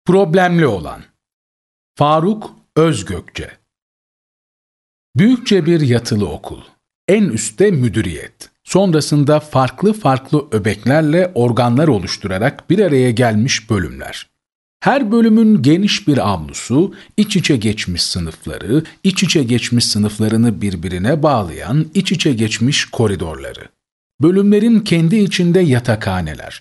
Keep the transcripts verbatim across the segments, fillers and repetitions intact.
Problemli olan. Faruk Özgökçe. Büyükçe bir yatılı okul. En üstte müdüriyet. Sonrasında farklı farklı öbeklerle organlar oluşturarak bir araya gelmiş bölümler. Her bölümün geniş bir avlusu, iç içe geçmiş sınıfları, iç içe geçmiş sınıflarını birbirine bağlayan iç içe geçmiş koridorları. Bölümlerin kendi içinde yatakhaneler.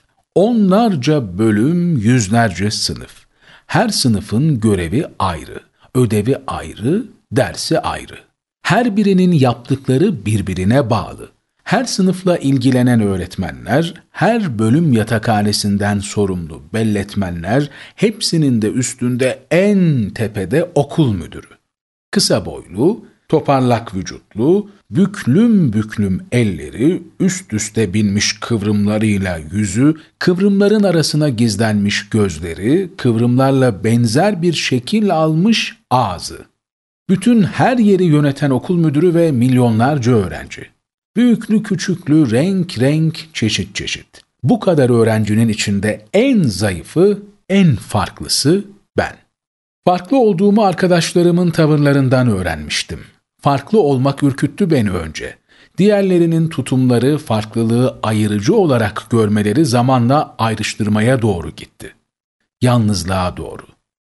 Onlarca bölüm, yüzlerce sınıf. Her sınıfın görevi ayrı, ödevi ayrı, dersi ayrı. Her birinin yaptıkları birbirine bağlı. Her sınıfla ilgilenen öğretmenler, her bölüm yatakhanesinden sorumlu belletmenler, hepsinin de üstünde en tepede okul müdürü. Kısa boylu, toparlak vücutlu, büklüm büklüm elleri, üst üste binmiş kıvrımlarıyla yüzü, kıvrımların arasına gizlenmiş gözleri, kıvrımlarla benzer bir şekil almış ağzı. Bütün her yeri yöneten okul müdürü ve milyonlarca öğrenci. Büyüklü küçüklü, renk renk, çeşit çeşit. Bu kadar öğrencinin içinde en zayıfı, en farklısı ben. Farklı olduğumu arkadaşlarımın tavırlarından öğrenmiştim. Farklı olmak ürküttü beni önce. Diğerlerinin tutumları, farklılığı ayrıcı olarak görmeleri zamanla ayrıştırmaya doğru gitti. Yalnızlığa doğru.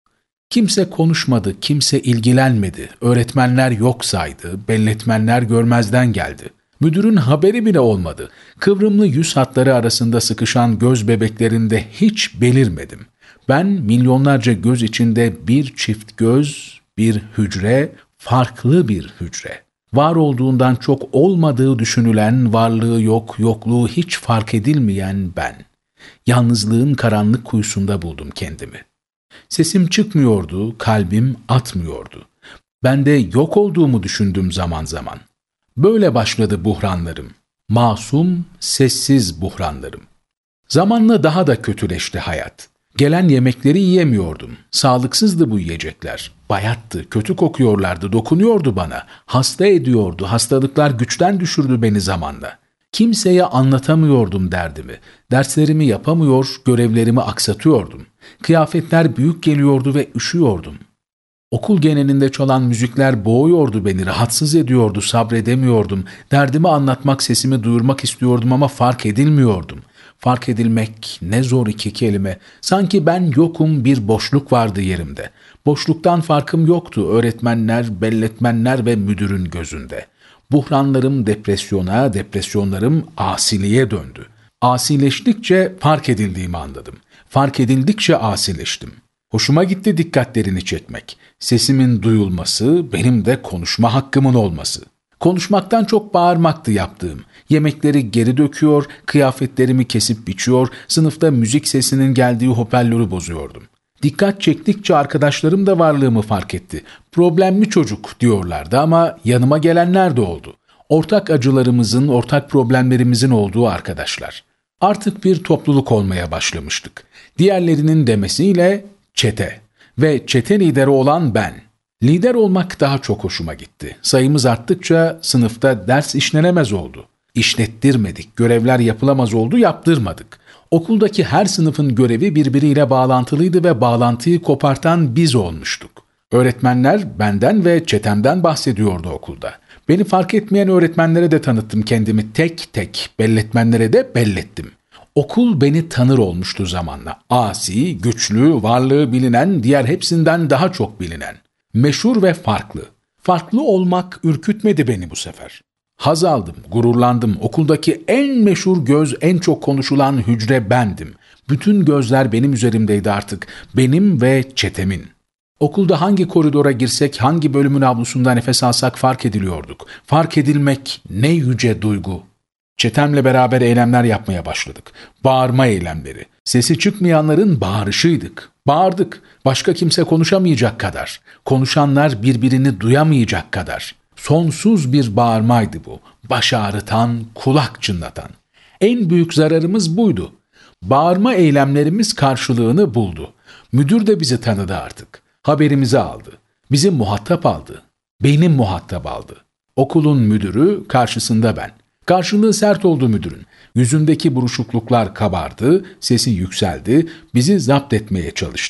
Kimse konuşmadı, kimse ilgilenmedi, öğretmenler yok saydı, belletmenler görmezden geldi. Müdürün haberi bile olmadı. Kıvrımlı yüz hatları arasında sıkışan göz bebeklerinde hiç belirmedim. Ben milyonlarca göz içinde bir çift göz, bir hücre, farklı bir hücre. Var olduğundan çok olmadığı düşünülen, varlığı yok, yokluğu hiç fark edilmeyen ben. Yalnızlığın karanlık kuyusunda buldum kendimi. Sesim çıkmıyordu, kalbim atmıyordu. Ben de yok olduğumu düşündüm zaman zaman. Böyle başladı buhranlarım. Masum, sessiz buhranlarım. Zamanla daha da kötüleşti hayat. Gelen yemekleri yiyemiyordum. Sağlıksızdı bu yiyecekler. Bayattı, kötü kokuyorlardı, dokunuyordu bana. Hasta ediyordu, hastalıklar güçten düşürdü beni zamanla. Kimseye anlatamıyordum derdimi. Derslerimi yapamıyor, görevlerimi aksatıyordum. Kıyafetler büyük geliyordu ve üşüyordum. Okul genelinde çalan müzikler boğuyordu beni, rahatsız ediyordu, sabredemiyordum. Derdimi anlatmak, sesimi duyurmak istiyordum ama fark edilmiyordum. Fark edilmek ne zor iki kelime. Sanki ben yokum, bir boşluk vardı yerimde. Boşluktan farkım yoktu öğretmenler, belletmenler ve müdürün gözünde. Buhranlarım depresyona, depresyonlarım asiliğe döndü. Asileştikçe fark edildiğimi anladım. Fark edildikçe asileştim. Hoşuma gitti dikkatlerini çekmek. Sesimin duyulması, benim de konuşma hakkımın olması. Konuşmaktan çok bağırmaktı yaptığım. Yemekleri geri döküyor, kıyafetlerimi kesip biçiyor, sınıfta müzik sesinin geldiği hoparlörü bozuyordum. Dikkat çektikçe arkadaşlarım da varlığımı fark etti. Problemli çocuk diyorlardı ama yanıma gelenler de oldu. Ortak acılarımızın, ortak problemlerimizin olduğu arkadaşlar. Artık bir topluluk olmaya başlamıştık. Diğerlerinin demesiyle çete ve çete lideri olan ben. Lider olmak daha çok hoşuma gitti. Sayımız arttıkça sınıfta ders işlenemez oldu. İşlettirmedik, görevler yapılamaz oldu, yaptırmadık. Okuldaki her sınıfın görevi birbiriyle bağlantılıydı ve bağlantıyı kopartan biz olmuştuk. Öğretmenler benden ve çetemden bahsediyordu okulda. Beni fark etmeyen öğretmenlere de tanıttım kendimi tek tek, belletmenlere de bellettim. Okul beni tanır olmuştu zamanla. Asi, güçlü, varlığı bilinen, diğer hepsinden daha çok bilinen. Meşhur ve farklı. Farklı olmak ürkütmedi beni bu sefer. Haz aldım, gururlandım. Okuldaki en meşhur göz, en çok konuşulan hücre bendim. Bütün gözler benim üzerimdeydi artık. Benim ve çetemin. Okulda hangi koridora girsek, hangi bölümün avlusunda nefes alsak fark ediliyorduk. Fark edilmek ne yüce duygu. Çetemle beraber eylemler yapmaya başladık. Bağırma eylemleri. Sesi çıkmayanların bağırışıydık. Bağırdık. Başka kimse konuşamayacak kadar. Konuşanlar birbirini duyamayacak kadar. Sonsuz bir bağırmaydı bu. Baş ağrıtan, kulak çınlatan. En büyük zararımız buydu. Bağırma eylemlerimiz karşılığını buldu. Müdür de bizi tanıdı artık. Haberimizi aldı. Bizi muhatap aldı. Beni muhatap aldı. Okulun müdürü, karşısında ben. Karşılığı sert oldu müdürün. Yüzündeki buruşukluklar kabardı, sesi yükseldi, bizi zapt etmeye çalıştı.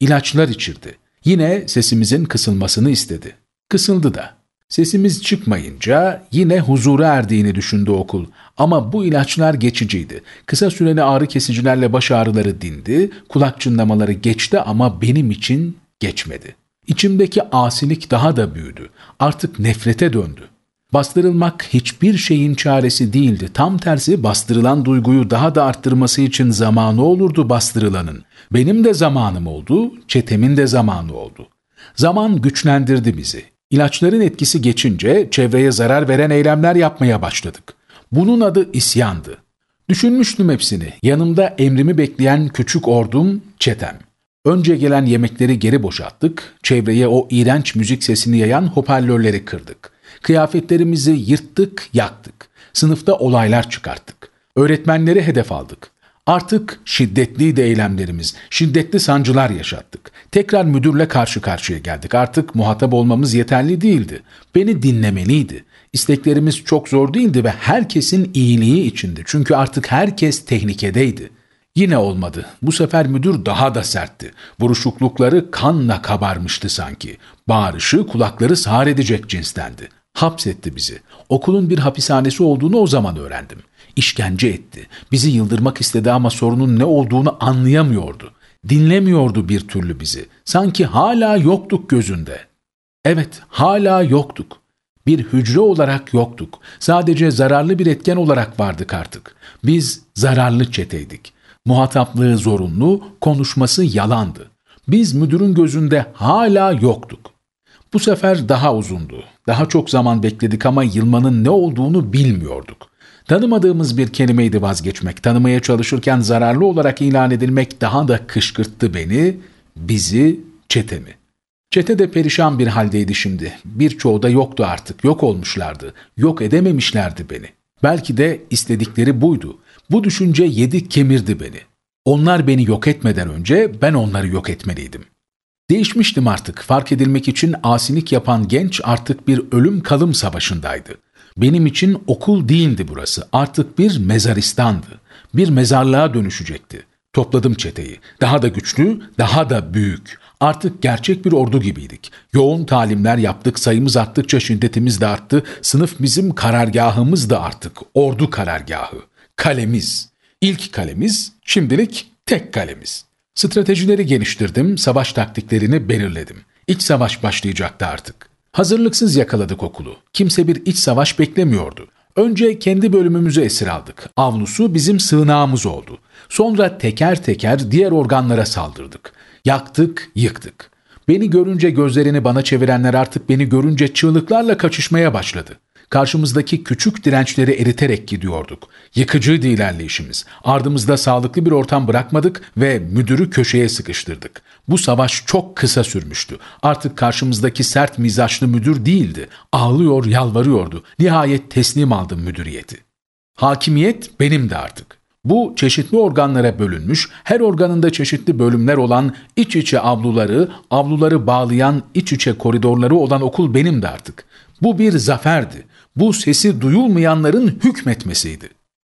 İlaçlar içirdi. Yine sesimizin kısılmasını istedi. Kısıldı da. Sesimiz çıkmayınca yine huzura erdiğini düşündü okul. Ama bu ilaçlar geçiciydi. Kısa süreli ağrı kesicilerle baş ağrıları dindi, kulak çınlamaları geçti ama benim için geçmedi. İçimdeki asilik daha da büyüdü. Artık nefrete döndü. Bastırılmak hiçbir şeyin çaresi değildi. Tam tersi bastırılan duyguyu daha da arttırması için zamanı olurdu bastırılanın. Benim de zamanım oldu, çetemin de zamanı oldu. Zaman güçlendirdi bizi. İlaçların etkisi geçince çevreye zarar veren eylemler yapmaya başladık. Bunun adı isyandı. Düşünmüştüm hepsini. Yanımda emrimi bekleyen küçük ordum, çetem. Önce gelen yemekleri geri boşalttık, çevreye o iğrenç müzik sesini yayan hoparlörleri kırdık. Kıyafetlerimizi yırttık, yaktık. Sınıfta olaylar çıkarttık. Öğretmenleri hedef aldık. Artık şiddetliydi eylemlerimiz, şiddetli sancılar yaşattık. Tekrar müdürle karşı karşıya geldik. Artık muhatap olmamız yeterli değildi. Beni dinlemeliydi. İsteklerimiz çok zor değildi ve herkesin iyiliği içindi. Çünkü artık herkes tehlikedeydi. Yine olmadı. Bu sefer müdür daha da sertti. Buruşuklukları kanla kabarmıştı sanki. Bağırışı kulakları sağır edecek cinstendi. Hapsetti bizi. Okulun bir hapishanesi olduğunu o zaman öğrendim. İşkence etti. Bizi yıldırmak istedi ama sorunun ne olduğunu anlayamıyordu. Dinlemiyordu bir türlü bizi. Sanki hala yoktuk gözünde. Evet, hala yoktuk. Bir hücre olarak yoktuk. Sadece zararlı bir etken olarak vardık artık. Biz zararlı çeteydik. Muhataplığı zorunlu, konuşması yalandı. Biz müdürün gözünde hala yoktuk. Bu sefer daha uzundu. Daha çok zaman bekledik ama yılmanın ne olduğunu bilmiyorduk. Tanımadığımız bir kelimeydi vazgeçmek. Tanımaya çalışırken zararlı olarak ilan edilmek daha da kışkırttı beni, bizi, çetemi. Çete de perişan bir haldeydi şimdi. Birçoğu da yoktu artık, yok olmuşlardı. Yok edememişlerdi beni. Belki de istedikleri buydu. Bu düşünce yedi kemirdi beni. Onlar beni yok etmeden önce ben onları yok etmeliydim. Değişmiştim artık. Fark edilmek için asilik yapan genç artık bir ölüm kalım savaşındaydı. Benim için okul değildi burası. Artık bir mezaristandı. Bir mezarlığa dönüşecekti. Topladım çeteyi. Daha da güçlü, daha da büyük. Artık gerçek bir ordu gibiydik. Yoğun talimler yaptık, sayımız arttıkça şiddetimiz de arttı. Sınıf bizim karargahımız da artık. Ordu karargahı. Kalemiz. İlk kalemiz, şimdilik tek kalemiz. Stratejileri geliştirdim, savaş taktiklerini belirledim. İç savaş başlayacaktı artık. Hazırlıksız yakaladık okulu. Kimse bir iç savaş beklemiyordu. Önce kendi bölümümüzü esir aldık. Avlusu bizim sığınağımız oldu. Sonra teker teker diğer organlara saldırdık. Yaktık, yıktık. Beni görünce gözlerini bana çevirenler artık beni görünce çığlıklarla kaçışmaya başladı. Karşımızdaki küçük dirençleri eriterek gidiyorduk. Yıkıcıydı ilerleyişimiz. Ardımızda sağlıklı bir ortam bırakmadık ve müdürü köşeye sıkıştırdık. Bu savaş çok kısa sürmüştü. Artık karşımızdaki sert mizaçlı müdür değildi. Ağlıyor, yalvarıyordu. Nihayet teslim aldım müdüriyeti. Hakimiyet benimdi artık. Bu çeşitli organlara bölünmüş, her organında çeşitli bölümler olan iç içe avluları, avluları bağlayan iç içe koridorları olan okul benimdi artık. Bu bir zaferdi. Bu sesi duyulmayanların hükmetmesiydi.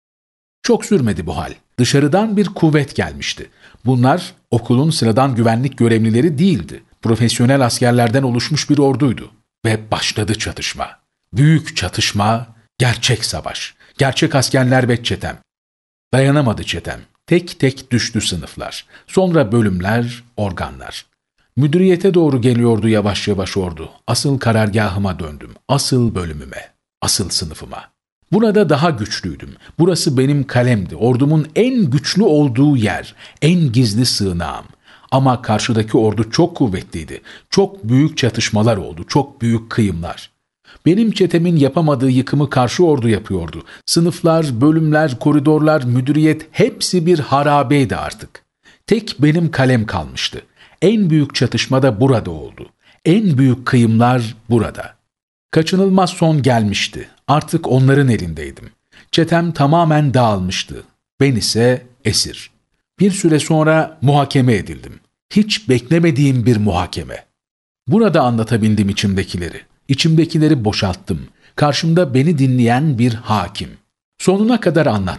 Çok sürmedi bu hal. Dışarıdan bir kuvvet gelmişti. Bunlar okulun sıradan güvenlik görevlileri değildi. Profesyonel askerlerden oluşmuş bir orduydu. Ve başladı çatışma. Büyük çatışma, gerçek savaş. Gerçek askerler ve çetem. Dayanamadı çetem. Tek tek düştü sınıflar. Sonra bölümler, organlar. Müdüriyete doğru geliyordu yavaş yavaş ordu. Asıl karargahıma döndüm. Asıl bölümüme. Asıl sınıfıma. Burada daha güçlüydüm. Burası benim kalemdi. Ordumun en güçlü olduğu yer. En gizli sığınağım. Ama karşıdaki ordu çok kuvvetliydi. Çok büyük çatışmalar oldu. Çok büyük kıyımlar. Benim çetemin yapamadığı yıkımı karşı ordu yapıyordu. Sınıflar, bölümler, koridorlar, müdüriyet hepsi bir harabeydi artık. Tek benim kalem kalmıştı. En büyük çatışma da burada oldu. En büyük kıyımlar burada. Kaçınılmaz son gelmişti. Artık onların elindeydim. Çetem tamamen dağılmıştı. Ben ise esir. Bir süre sonra muhakeme edildim. Hiç beklemediğim bir muhakeme. Burada anlatabildim içimdekileri. İçimdekileri boşalttım. Karşımda beni dinleyen bir hakim. Sonuna kadar anlattım.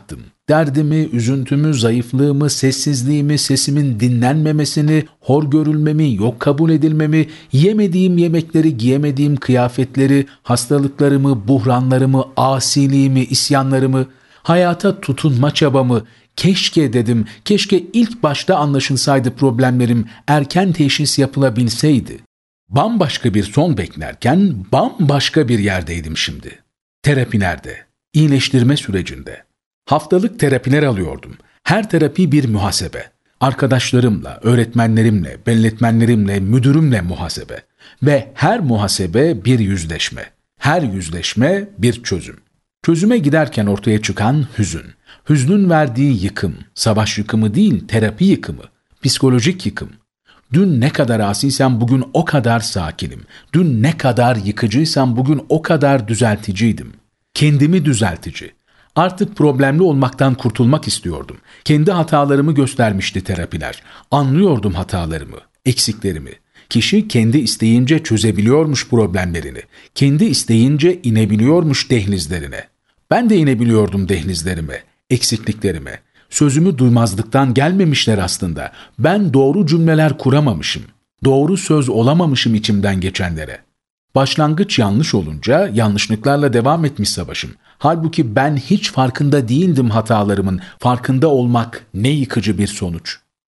Derdimi, üzüntümü, zayıflığımı, sessizliğimi, sesimin dinlenmemesini, hor görülmemi, yok kabul edilmemi, yemediğim yemekleri, giyemediğim kıyafetleri, hastalıklarımı, buhranlarımı, asiliğimi, isyanlarımı, hayata tutunma çabamı, keşke dedim, keşke ilk başta anlaşılsaydı problemlerim, erken teşhis yapılabilseydi. Bambaşka bir son beklerken bambaşka bir yerdeydim şimdi. Terapilerde, iyileştirme sürecinde. Haftalık terapiler alıyordum. Her terapi bir muhasebe. Arkadaşlarımla, öğretmenlerimle, belletmenlerimle, müdürümle muhasebe. Ve her muhasebe bir yüzleşme. Her yüzleşme bir çözüm. Çözüme giderken ortaya çıkan hüzün. Hüznün verdiği yıkım. Savaş yıkımı değil, terapi yıkımı. Psikolojik yıkım. Dün ne kadar asiysem bugün o kadar sakinim. Dün ne kadar yıkıcıysam bugün o kadar düzelticiydim. Kendimi düzeltici. Artık problemli olmaktan kurtulmak istiyordum. Kendi hatalarımı göstermişti terapiler. Anlıyordum hatalarımı, eksiklerimi. Kişi kendi isteyince çözebiliyormuş problemlerini. Kendi isteyince inebiliyormuş dehlizlerine. Ben de inebiliyordum dehlizlerime, eksikliklerime. Sözümü duymazlıktan gelmemişler aslında. Ben doğru cümleler kuramamışım. Doğru söz olamamışım içimden geçenlere. Başlangıç yanlış olunca yanlışlıklarla devam etmiş savaşım. Halbuki ben hiç farkında değildim hatalarımın. Farkında olmak ne yıkıcı bir sonuç.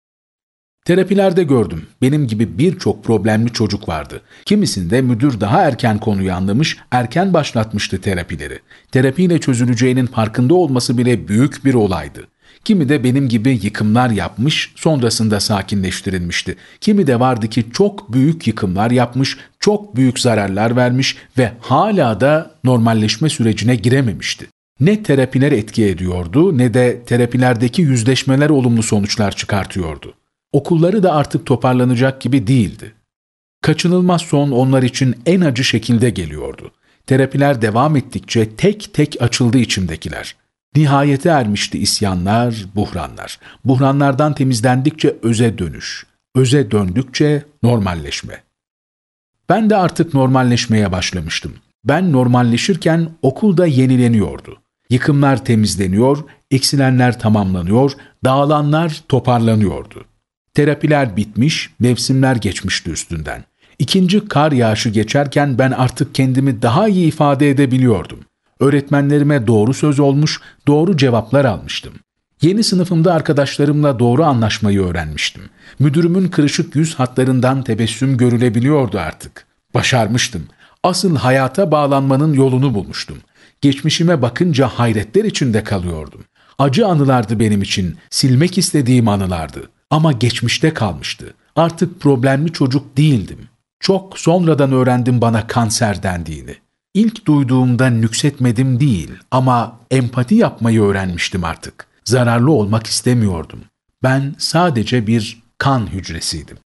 Terapilerde gördüm. Benim gibi birçok problemli çocuk vardı. Kimisinde müdür daha erken konuyu anlamış, erken başlatmıştı terapileri. Terapiyle çözüleceğinin farkında olması bile büyük bir olaydı. Kimi de benim gibi yıkımlar yapmış, sonrasında sakinleştirilmişti. Kimi de vardı ki çok büyük yıkımlar yapmış, çok büyük zararlar vermiş ve hala da normalleşme sürecine girememişti. Ne terapiler etki ediyordu ne de terapilerdeki yüzleşmeler olumlu sonuçlar çıkartıyordu. Okulları da artık toparlanacak gibi değildi. Kaçınılmaz son onlar için en acı şekilde geliyordu. Terapiler devam ettikçe tek tek açıldı içimdekiler. Nihayete ermişti isyanlar, buhranlar. Buhranlardan temizlendikçe öze dönüş. Öze döndükçe normalleşme. Ben de artık normalleşmeye başlamıştım. Ben normalleşirken okulda yenileniyordu. Yıkımlar temizleniyor, eksilenler tamamlanıyor, dağılanlar toparlanıyordu. Terapiler bitmiş, mevsimler geçmişti üstünden. İkinci kar yağışı geçerken ben artık kendimi daha iyi ifade edebiliyordum. Öğretmenlerime doğru söz olmuş, doğru cevaplar almıştım. Yeni sınıfımda arkadaşlarımla doğru anlaşmayı öğrenmiştim. Müdürümün kırışık yüz hatlarından tebessüm görülebiliyordu artık. Başarmıştım. Asıl hayata bağlanmanın yolunu bulmuştum. Geçmişime bakınca hayretler içinde kalıyordum. Acı anılardı benim için, silmek istediğim anılardı. Ama geçmişte kalmıştı. Artık problemli çocuk değildim. Çok sonradan öğrendim bana kanser dendiğini. İlk duyduğumda nüksetmedim değil ama empati yapmayı öğrenmiştim artık. Zararlı olmak istemiyordum. Ben sadece bir kan hücresiydim.